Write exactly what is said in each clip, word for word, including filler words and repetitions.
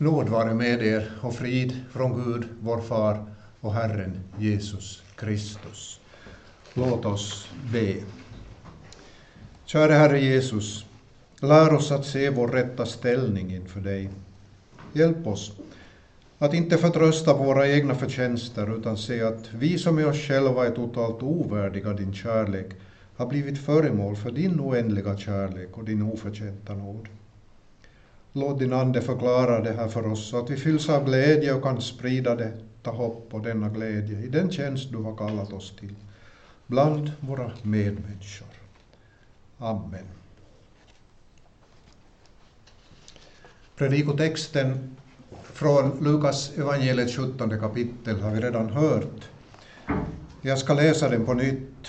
Nåd vare med er och frid från Gud, vår far och Herren Jesus Kristus. Låt oss be. Kära Herre Jesus, lär oss att se vår rätta ställning inför dig. Hjälp oss att inte förtrösta på våra egna förtjänster, utan se att vi som i oss själva är totalt ovärdiga din kärlek har blivit föremål för din oändliga kärlek och din oförtjänta nåd. Låt din ande förklara det här för oss så att vi fylls av glädje och kan sprida detta hopp och denna glädje i den tjänst du har kallat oss till bland våra medmänniskor. Amen. Predikotexten från Lukas evangeliet sjuttonde kapitel har vi redan hört. Jag ska läsa den på nytt.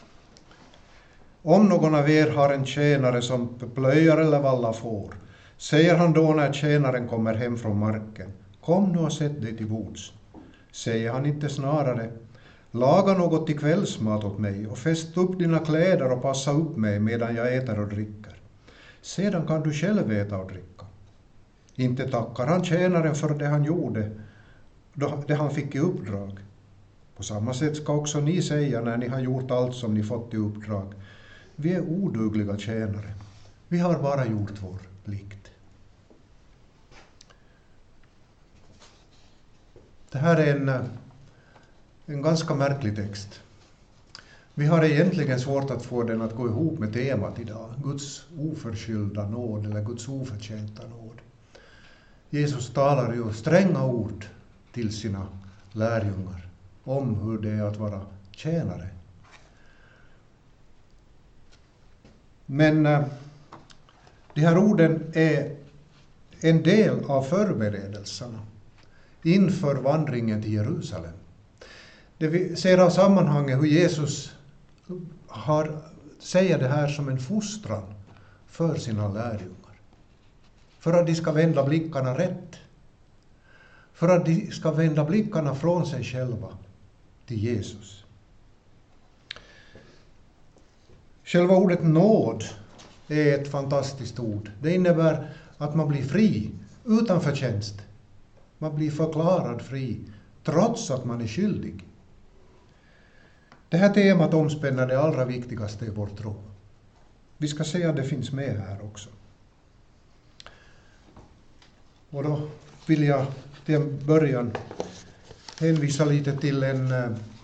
Om någon av er har en tjänare som plöjer eller vallar får, säger han då när tjänaren kommer hem från marken: kom nu och sätt dig till bords. Säger han inte snarare: laga något till kvällsmat åt mig och fäst upp dina kläder och passa upp mig medan jag äter och dricker. Sedan kan du själv äta och dricka. Inte tackar han tjänaren för det han gjorde, det han fick i uppdrag. På samma sätt ska också ni säga när ni har gjort allt som ni fått i uppdrag: vi är odugliga tjänare. Vi har bara gjort vår plikt. Det här är en, en ganska märklig text. Vi har egentligen svårt att få den att gå ihop med temat idag. Guds oförskyllda nåd eller Guds oförtjänta nåd. Jesus talar ju stränga ord till sina lärjungar om hur det är att vara tjänare. Men äh, de här orden är en del av förberedelserna inför vandringen till Jerusalem. Det vi ser av sammanhanget hur Jesus har, säger det här som en fostran för sina lärjungar. För att de ska vända blickarna rätt. För att de ska vända blickarna från sig själva till Jesus. Själva ordet nåd är ett fantastiskt ord. Det innebär att man blir fri utan förtjänst. Man blir förklarad fri trots att man är skyldig. Det här temat omspänner det allra viktigaste i vår tro. Vi ska se att det finns med här också. Och då vill jag till början hänvisa lite till en,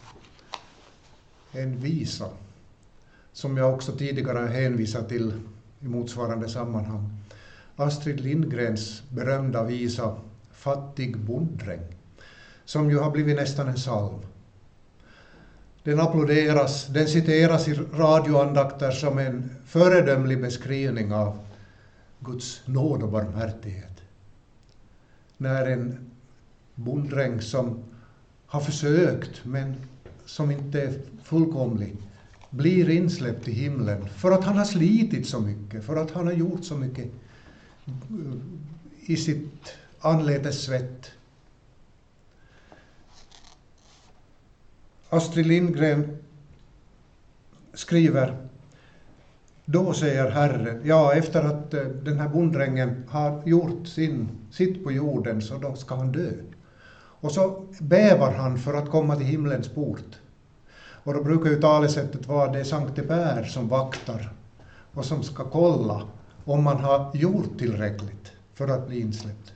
en visa som jag också tidigare hänvisat till i motsvarande sammanhang. Astrid Lindgrens berömda visa Fattig bonddräng, som ju har blivit nästan en psalm. Den applåderas, den citeras i radioandakter som en föredömlig beskrivning av Guds nåd och barmhärtighet. När en bonddräng som har försökt men som inte är fullkomlig blir insläppt i himlen för att han har slitit så mycket, för att han har gjort så mycket i sitt anletes svett. Astrid Lindgren skriver: då säger Herren, ja, efter att den här bonddrängen har gjort sin, sitt på jorden, så då ska han dö. Och så bävar han för att komma till himlens port. Och då brukar ju talesättet vara att det är Sankte Per som vaktar och som ska kolla om man har gjort tillräckligt för att bli insläppt.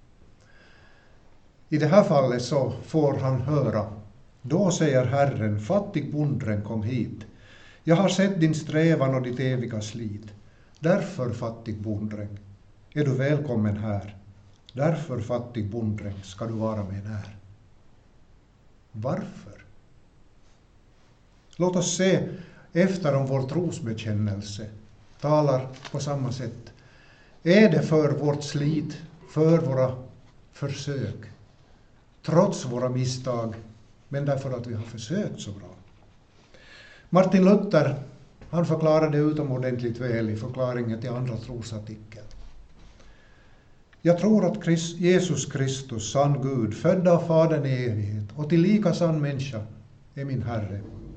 I det här fallet så får han höra: då säger Herren, fattig bonddräng, kom hit. Jag har sett din strävan och ditt eviga slit. Därför, fattig bonddräng, är du välkommen här. Därför, fattig bonddräng, ska du vara med när. Varför? Låt oss se efter om vår trosbekännelse talar på samma sätt. Är det för vårt slit, för våra försök, trots våra misstag, men därför att vi har försökt så bra? Martin Luther, han förklarade utomordentligt väl i förklaringen till andra trosartikeln. Jag tror att Christ, Jesus Kristus, sann Gud, född av Fadern i evighet och tillika sann människa, är min Herre.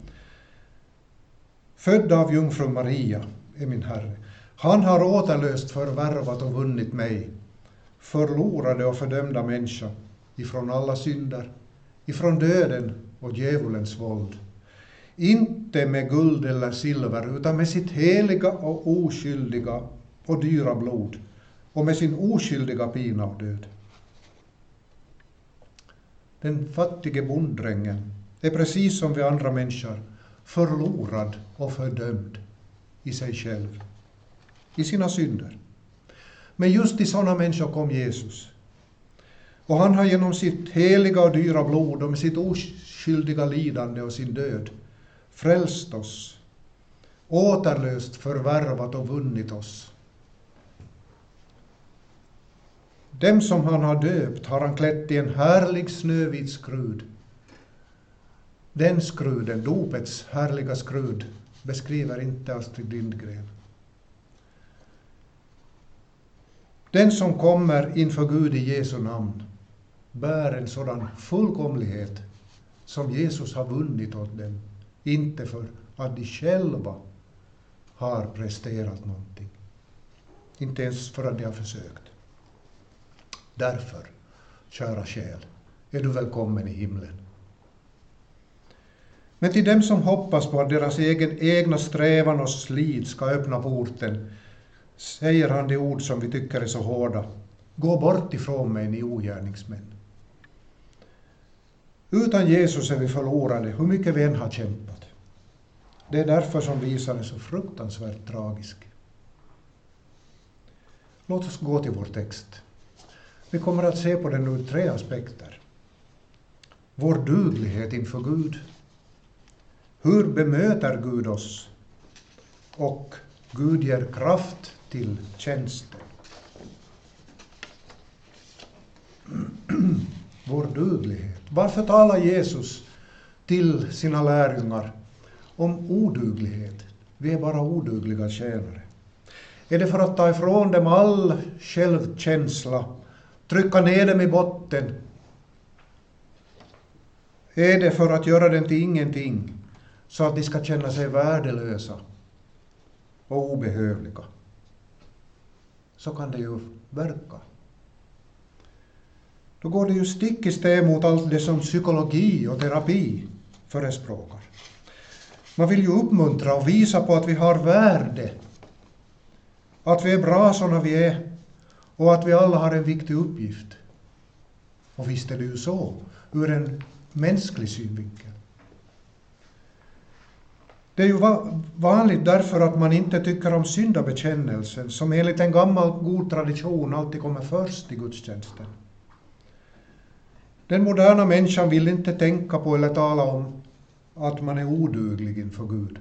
Född av jungfru Maria är min Herre. Han har återlöst, förvärvat och vunnit mig förlorade och fördömda människa ifrån alla synder, ifrån döden och djävulens våld. Inte med guld eller silver, utan med sitt heliga och oskyldiga och dyra blod och med sin oskyldiga pina och död. Den fattige bonddrängen är precis som vi andra människor förlorad och fördömd i sig själv, i sina synder. Men just i sådana människor kom Jesus. Och han har genom sitt heliga och dyra blod och med sitt oskyldiga lidande och sin död frälst oss, återlöst, förvärvat och vunnit oss. Dem som han har döpt har han klätt i en härlig snövit skrud. Den skruden, dopets härliga skrud, beskriver inte Astrid Lindgren. Den som kommer inför Gud i Jesu namn bär en sådan fullkomlighet som Jesus har vunnit åt dem. Inte för att de själva har presterat någonting. Inte ens för att de har försökt. Därför, kära själ, är du välkommen i himlen. Men till dem som hoppas på att deras egen, egna strävan och slit ska öppna porten, säger han de ord som vi tycker är så hårda. Gå bort ifrån mig, ni ogärningsmän. Utan Jesus är vi förlorade, hur mycket vi än har kämpat. Det är därför som visan är så fruktansvärt tragisk. Låt oss gå till vår text. Vi kommer att se på den ur tre aspekter. Vår duglighet inför Gud. Hur bemöter Gud oss? Och Gud ger kraft till tjänsten. Vår duglighet. Varför talar Jesus till sina lärjungar om oduglighet? Vi är bara odugliga tjänare. Är det för att ta ifrån dem all självkänsla, trycka ner dem i botten? Är det för att göra dem till ingenting, så att de ska känna sig värdelösa och obehövliga? Så kan det ju verka. Då går det ju stick i stäv mot allt det som psykologi och terapi förespråkar. Man vill ju uppmuntra och visa på att vi har värde. Att vi är bra sådana vi är. Och att vi alla har en viktig uppgift. Och visst är det ju så, ur en mänsklig synvinkel. Det är ju vanligt därför att man inte tycker om syndabekännelsen, som enligt en gammal god tradition alltid kommer först i gudstjänsten. Den moderna människan vill inte tänka på eller tala om att man är oduglig inför Gud.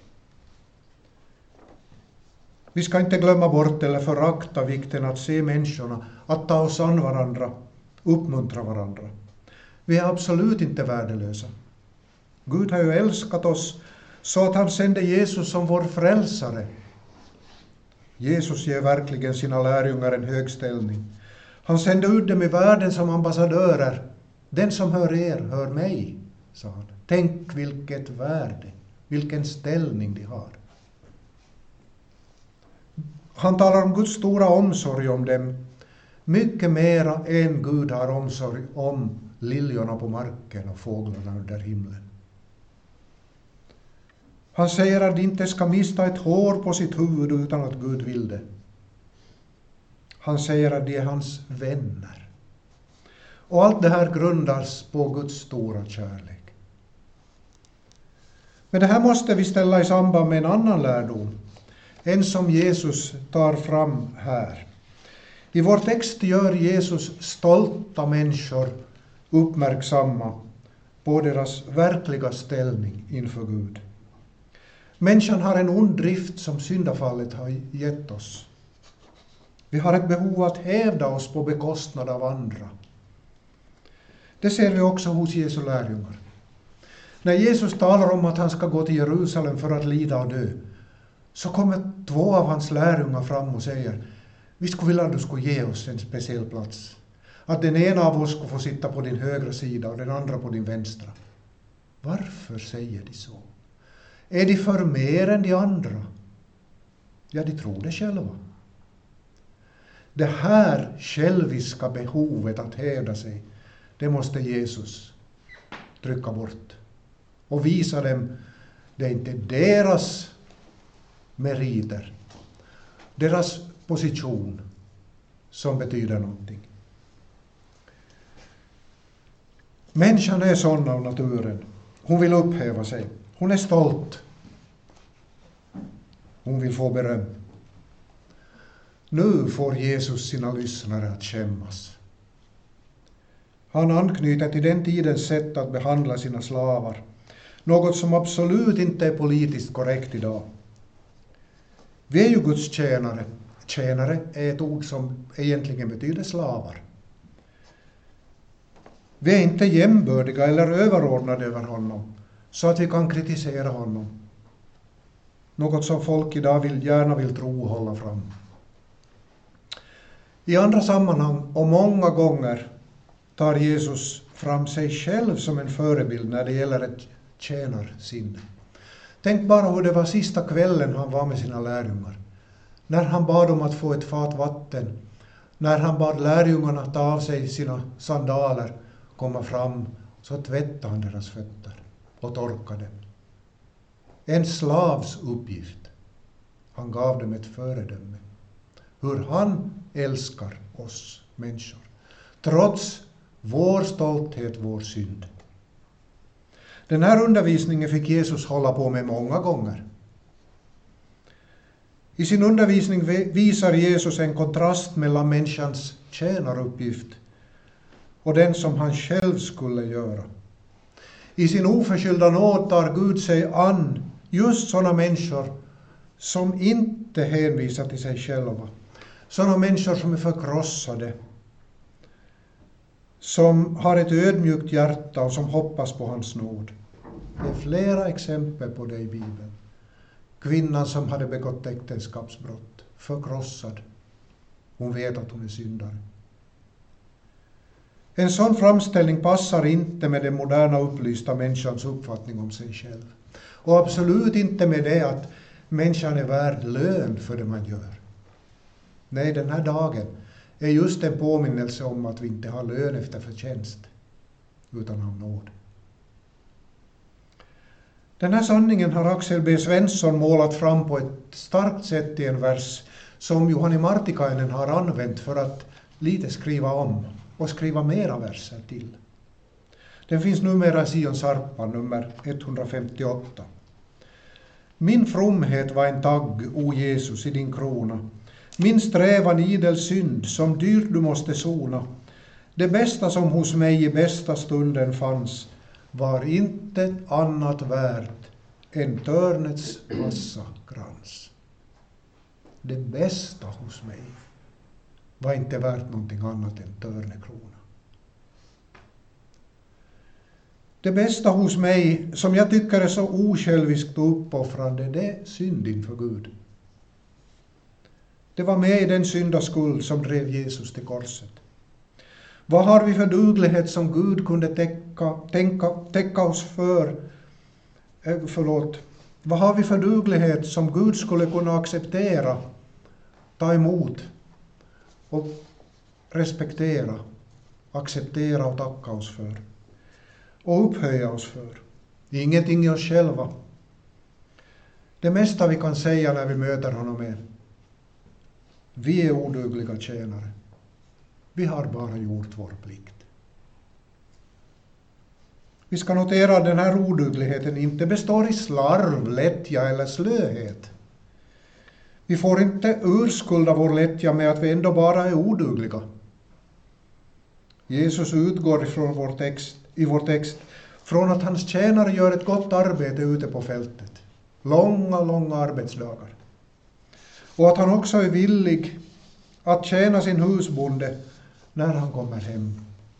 Vi ska inte glömma bort eller förakta vikten att se människorna, att ta oss an varandra, uppmuntra varandra. Vi är absolut inte värdelösa. Gud har ju älskat oss så att han sände Jesus som vår frälsare. Jesus ger verkligen sina lärjungar en hög ställning. Han sände ut dem i världen som ambassadörer. Den som hör er, hör mig, sa han. Tänk vilket värde, vilken ställning de har. Han talar om Guds stora omsorg om dem. Mycket mera än Gud har omsorg om liljorna på marken och fåglarna under himlen. Han säger att de inte ska mista ett hår på sitt huvud utan att Gud vill det. Han säger att de är hans vänner. Och allt det här grundas på Guds stora kärlek. Men det här måste vi ställa i samband med en annan lärdom. En som Jesus tar fram här. I vår text gör Jesus stolta människor uppmärksamma på deras verkliga ställning inför Gud. Människan har en ond drift som syndafallet har gett oss. Vi har ett behov att hävda oss på bekostnad av andra. Det ser vi också hos Jesu lärjungar. När Jesus talar om att han ska gå till Jerusalem för att lida och dö, så kommer två av hans lärjungar fram och säger: vi skulle vilja att du skulle ge oss en speciell plats. Att den ena av oss skulle få sitta på din högra sida och den andra på din vänstra. Varför säger de så? Är de för mer än de andra? Ja, de tror det själva. Det här själviska behovet att hävda sig, det måste Jesus trycka bort. Och visa dem, det är inte deras meriter, deras position som betyder någonting. Människan är sån av naturen. Hon vill upphäva sig. Hon är stolt. Hon vill få beröm. Nu får Jesus sina lyssnare att skämmas. Han anknyter till den tidens sätt att behandla sina slavar. Något som absolut inte är politiskt korrekt idag. Vi är ju Guds tjänare. Tjänare är ett ord som egentligen betyder slavar. Vi är inte jämbördiga eller överordnade över honom så att vi kan kritisera honom. Något som folk idag vill, gärna vill tro och hålla fram. I andra sammanhang och många gånger tar Jesus fram sig själv som en förebild när det gäller ett tjänarsinne. Tänk bara hur det var sista kvällen han var med sina lärjungar. När han bad om att få ett fat vatten. När han bad lärjungarna ta av sig sina sandaler, komma fram, så tvättade han deras fötter och torkade. En slavs uppgift. Han gav dem ett föredöme. Hur han älskar oss människor. Trots vår stolthet, vår synd. Den här undervisningen fick Jesus hålla på med många gånger. I sin undervisning visar Jesus en kontrast mellan människans tjänaruppgift och den som han själv skulle göra. I sin oförskyllda nåd tar Gud sig an just sådana människor som inte hänvisar till sig själva. Sådana människor som är förkrossade, som har ett ödmjukt hjärta och som hoppas på hans nåd. Det är flera exempel på det i Bibeln. Kvinnan som hade begått äktenskapsbrott, förkrossad. Hon vet att hon är syndare. En sån framställning passar inte med den moderna upplysta människans uppfattning om sig själv. Och absolut inte med det att människan är värd lön för det man gör. Nej, den här dagen är just en påminnelse om att vi inte har lön efter förtjänst, utan av nåd. Den här sanningen har Axel B. Svensson målat fram på ett starkt sätt i en vers som Juhani Martikainen har använt för att lite skriva om och skriva mera verser till. Den finns numera i Sions harpa nummer etthundrafemtioåtta. Min fromhet var en tagg, o Jesus, i din krona. Min strävan idel synd, som dyrt du måste sona. Det bästa som hos mig i bästa stunden fanns var inte annat värt än törnets vassa krans. Det bästa hos mig var inte värt någonting annat än törnekrona. Det bästa hos mig, som jag tycker är så osjälviskt och uppoffrande, det är synd inför Gud. Det var med i den syndaskuld som drev Jesus till korset. Vad har vi för duglighet som Gud kunde täcka, tänka, täcka oss för? Eh, förlåt. Vad har vi för duglighet som Gud skulle kunna acceptera, ta emot och respektera, acceptera och tacka oss för? Och upphöja oss för. Ingenting i oss själva. Det mesta vi kan säga när vi möter honom är: vi är odugliga tjänare. Vi har bara gjort vår plikt. Vi ska notera att den här odugligheten inte består i slarv, lättja eller slöhet. Vi får inte urskulda vår lättja med att vi ändå bara är odugliga. Jesus utgår ifrån vår text, i vår text från att hans tjänare gör ett gott arbete ute på fältet. Långa, långa arbetsdagar. Och att han också är villig att tjäna sin husbonde när han kommer hem.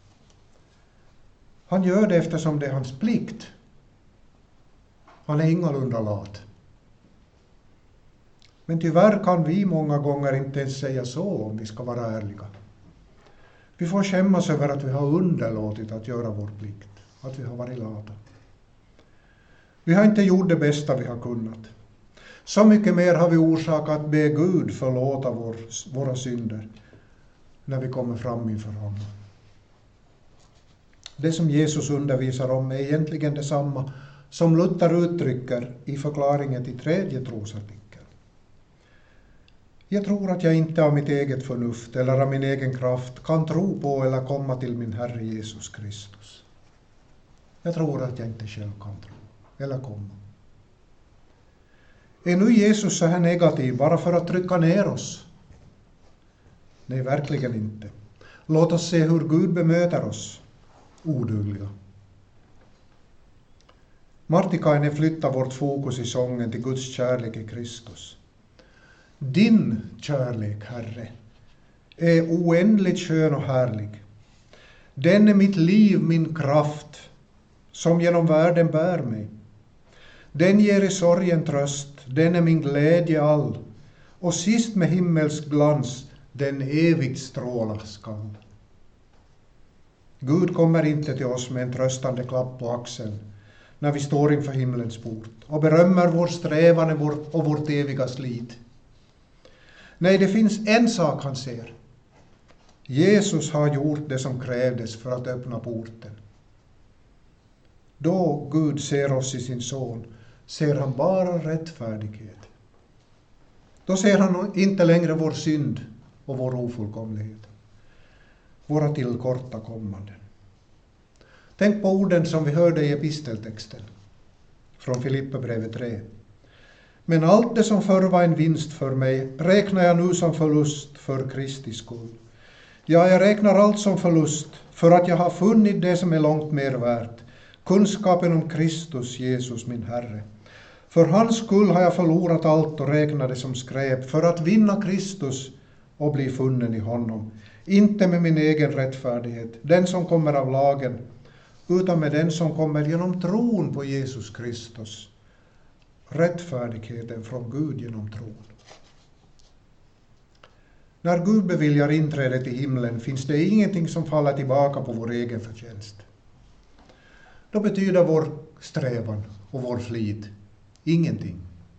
Han gör det eftersom det är hans plikt. Han är ingalunda lat. Men tyvärr kan vi många gånger inte ens säga så, om vi ska vara ärliga. Vi får skämmas över att vi har underlåtit att göra vår plikt. Att vi har varit lata. Vi har inte gjort det bästa vi har kunnat. Så mycket mer har vi orsak att be Gud förlåta vår, våra synder. när vi kommer fram inför honom. Det som Jesus undervisar om är egentligen detsamma som Luther uttrycker i förklaringen till tredje trosartikeln. Jag tror att jag inte av mitt eget förnuft eller av min egen kraft kan tro på eller komma till min Herre Jesus Kristus. Jag tror att jag inte själv kan tro eller komma. Är nu Jesus så här negativ bara för att trycka ner oss? Nej, verkligen inte. Låt oss se hur Gud bemöter oss, odugliga. Martikainen flyttar vårt fokus i sången till Guds kärlek i Kristus. Din kärlek, Herre, är oändligt skön och härlig. Den är mitt liv, min kraft, som genom världen bär mig. Den ger i sorgen tröst, den är min glädje all, och sist med himmelsk glans den evigt stråla skall. Gud kommer inte till oss med en tröstande klapp på axeln när vi står inför himlens port och berömmer vår strävan och vårt eviga slit. Nej, det finns en sak han ser. Jesus har gjort det som krävdes för att öppna porten. Då Gud ser oss i sin son, ser han bara rättfärdighet. Då ser han inte längre vår synd och vår ofullkomlighet, våra tillkortakommanden. Tänk på orden som vi hörde i episteltexten från Filipperbrevet tre. Men allt det som förr var en vinst för mig räknar jag nu som förlust för Kristi skull. Ja, jag räknar allt som förlust för att jag har funnit det som är långt mer värt, kunskapen om Kristus Jesus min Herre. För hans skull har jag förlorat allt och räknar det som skräp för att vinna Kristus och bli funnen i honom. Inte med min egen rättfärdighet, den som kommer av lagen, utan med den som kommer genom tron på Jesus Kristus. Rättfärdigheten från Gud genom tron. När Gud beviljar inträde till himlen finns det ingenting som faller tillbaka på vår egen förtjänst. Då betyder vår strävan och vår flit ingenting.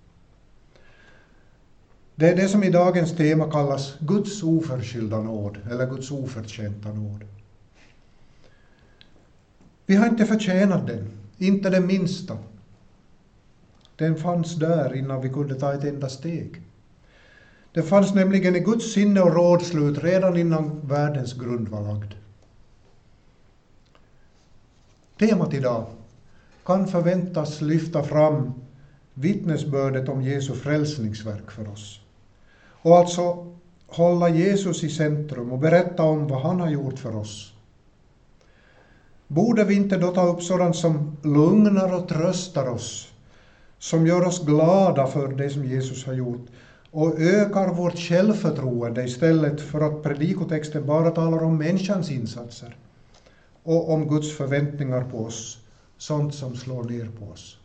Det är det som i dagens tema kallas Guds oförskyllda nåd eller Guds oförtjänta nåd. Vi har inte förtjänat den, inte det minsta. Den fanns där innan vi kunde ta ett enda steg. Det fanns nämligen i Guds sinne och rådslut redan innan världens grund var lagd. Temat idag kan förväntas lyfta fram vittnesbördet om Jesu frälsningsverk för oss. Och alltså hålla Jesus i centrum och berätta om vad han har gjort för oss. Borde vi inte då ta upp sådant som lugnar och tröstar oss, som gör oss glada för det som Jesus har gjort och ökar vårt självförtroende istället för att predikotexten bara talar om människans insatser och om Guds förväntningar på oss, sånt som slår ner på oss.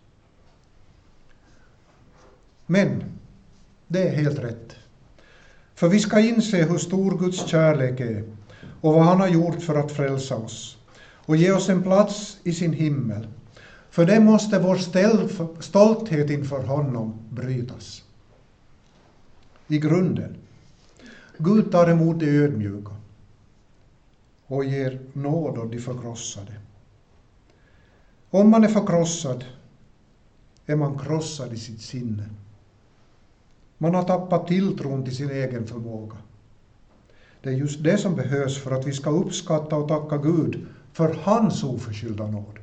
Men det är helt rätt. För vi ska inse hur stor Guds kärlek är och vad han har gjort för att frälsa oss och ge oss en plats i sin himmel. För det måste vår stolthet inför honom brytas. I grunden. Gud tar emot de ödmjuka och ger nåd åt de förkrossade. Om man är förkrossad är man krossad i sitt sinne. Man har tappat tilltron till sin egen förmåga. Det är just det som behövs för att vi ska uppskatta och tacka Gud för hans oförskyllda nåd.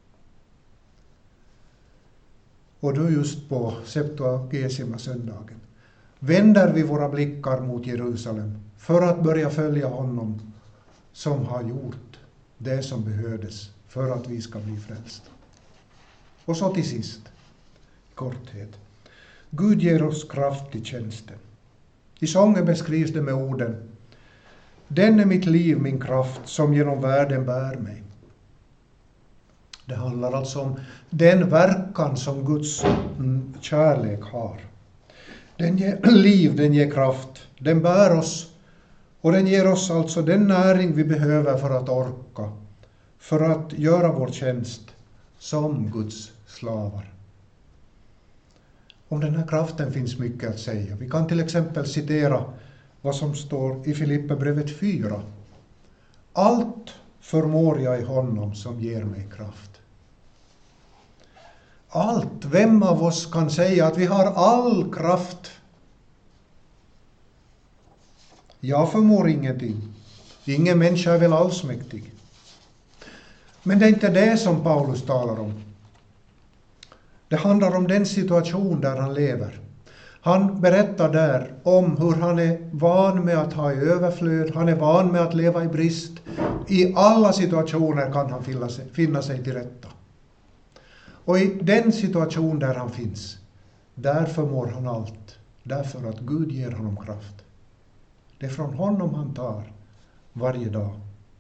Och då just på Septuagesima-söndagen vänder vi våra blickar mot Jerusalem för att börja följa honom som har gjort det som behövdes för att vi ska bli frälsta. Och så till sist, korthet. Gud ger oss kraft i tjänsten. I sången beskrivs det med orden: den är mitt liv, min kraft, som genom världen bär mig. Det handlar alltså om den verkan som Guds kärlek har. Den ger liv, den ger kraft, den bär oss och den ger oss alltså den näring vi behöver för att orka, för att göra vår tjänst som Guds slavar. Om den här kraften finns mycket att säga. Vi kan till exempel citera vad som står i Filipperbrevet fyra. Allt förmår jag i honom som ger mig kraft. Allt, vem av oss kan säga att vi har all kraft? Jag förmår ingenting. Ingen människa är väl allsmäktig. Men det är inte det som Paulus talar om. Det handlar om den situation där han lever. Han berättar där om hur han är van med att ha i överflöd. Han är van med att leva i brist. I alla situationer kan han finna sig, finna sig till rätta. Och i den situation där han finns, där förmår han allt. Därför att Gud ger honom kraft. Det är från honom han tar varje dag.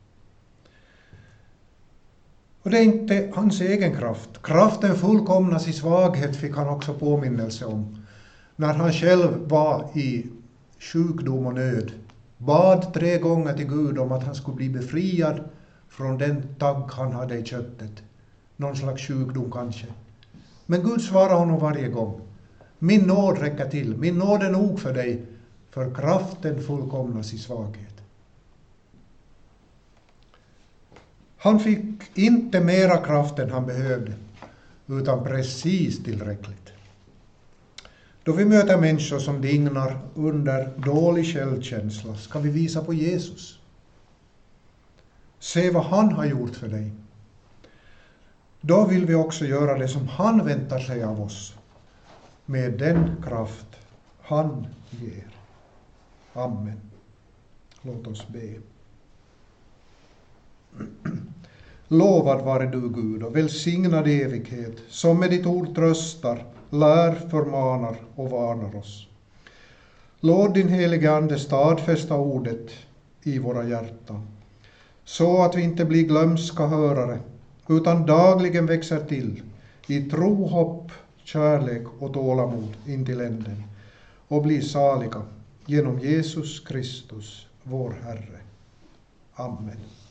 Och det är inte hans egen kraft. Kraften fullkomnas i svaghet fick han också påminnelse om. När han själv var i sjukdom och nöd. Bad tre gånger till Gud om att han skulle bli befriad från den tagg han hade i köttet. Någon slags sjukdom kanske. Men Gud svarade honom varje gång. Min nåd räcker till. Min nåd är nog för dig. För kraften fullkomnas i svaghet. Han fick inte mera kraft än han behövde. Utan precis tillräckligt. Då vi möter människor som dignar under dålig självkänsla ska vi visa på Jesus. Se vad han har gjort för dig. Då vill vi också göra det som han väntar sig av oss. Med den kraft han ger. Amen. Låt oss be. Lovad vare du Gud och välsignad evighet, som med ditt ord tröstar, lär, förmanar och varnar oss. Låt din helige ande stadfästa ordet i våra hjärtan, så att vi inte blir glömska hörare, utan dagligen växer till i tro, hopp, kärlek och tålamod in till änden, och blir saliga genom Jesus Kristus, vår Herre. Amen.